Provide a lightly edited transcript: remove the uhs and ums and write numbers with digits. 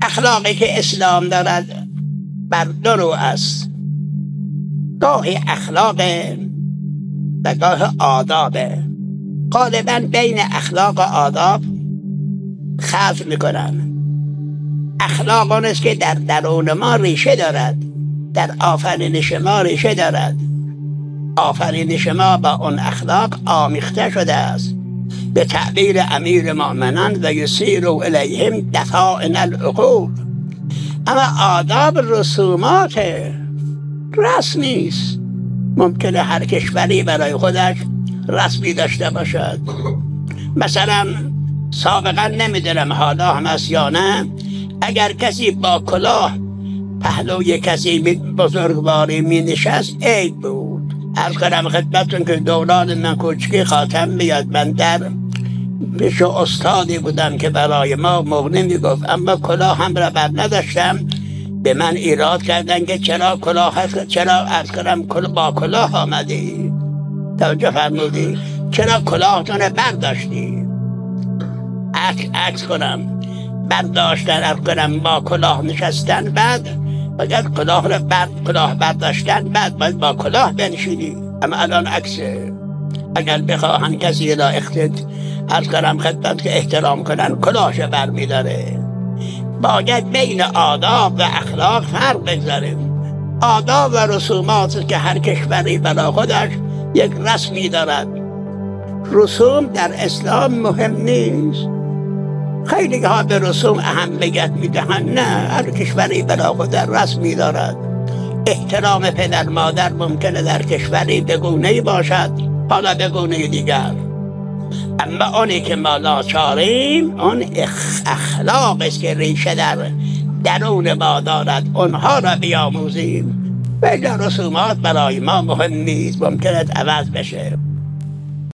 اخلاقی که اسلام دارد بر دو نوع است، گاهی اخلاق و گاه آدابه. غالبا بین اخلاق و آداب خلط میکنن. اخلاق آن است که در درون ما ریشه دارد، در آفرینش ما ریشه دارد. آفرینش ما با اون اخلاق آمیخته شده است. به تعبیر امیر مؤمنان و یسیر الیهم دفائن العقول. اما آداب رسومات رسمی است. ممکنه هر کشوری برای خودش رسمی داشته باشد. مثلا سابقا نمیدونم حالا هم است یا نه، اگر کسی با کلاه پهلوی کسی بزرگواری می نشست عیب بود. عرض کنم خدمتتون که دوران من کوچکی خاطر میاد، من در پیش استادی بودم که برای ما مغنی میگفت، اما کلاه هم را بر نداشتم. به من ایراد کردن که چرا کلاه هست، چرا عرض کنم با کلاه آمدی، توجه فرمودی، چرا کلاهتون برداشتی. عکس کنم برداشتن، عرض کنم با کلاه نشستن، بعد باید کلاه برداشتن، بعد باید با کلاه بنشینی. اما الان عکسه. اگر بخواهن کسی را عرض کنم خدمت که احترام کنن، کلاهش بر میداره. باید بین آداب و اخلاق فرق بگذاریم. آداب و رسومات که هر کشوری برای خودش یک رسمی دارد. رسوم در اسلام مهم نیست. خیلی ها به رسوم اهمیت میدهند. نه، هر کشوری برای خود رسمی دارد. احترام پدر مادر ممکنه در کشوری به گونه‌ای باشد، حالا به گونه دیگر. اما آنی که ما ناچاریم اون اخلاق است که ریشه در درون ما دارد، اونها را بیاموزیم. ولی رسومات برای ما مهم نیست، ممکنه عوض بشه.